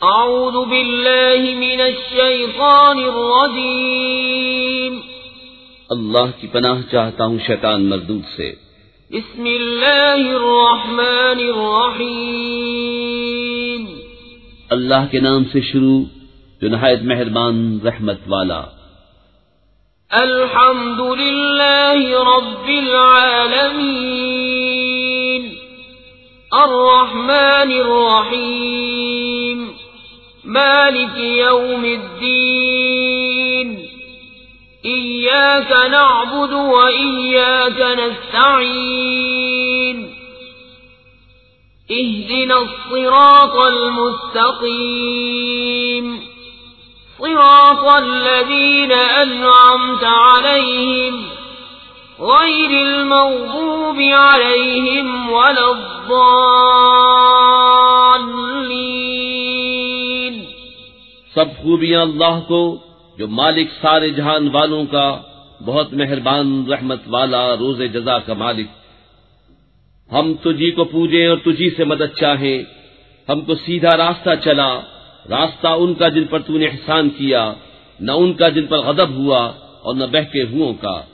اعوذ باللہ من الشیطان الرجیم اللہ کی پناہ چاہتا ہوں شیطان مردود سے۔ بسم اللہ الرحمن الرحیم اللہ کے نام سے شروع جو نہایت مہربان رحمت والا۔ الحمد للہ رب العالمین الرحمن الرحیم مالک یوم الدین ایاک نعبد و ایاک نستعین اهدنا الصراط المستقیم صراط الذین انعمت علیہم غیر المغضوب علیہم ولا الضالین۔ سب خوبیاں اللہ کو جو مالک سارے جہان والوں کا، بہت مہربان رحمت والا، روز جزا کا مالک۔ ہم تجھی کو پوجیں اور تجھی سے مدد چاہیں، ہم کو سیدھا راستہ چلا، راستہ ان کا جن پر تو نے احسان کیا، نہ ان کا جن پر غضب ہوا اور نہ بہکے ہوئوں کا۔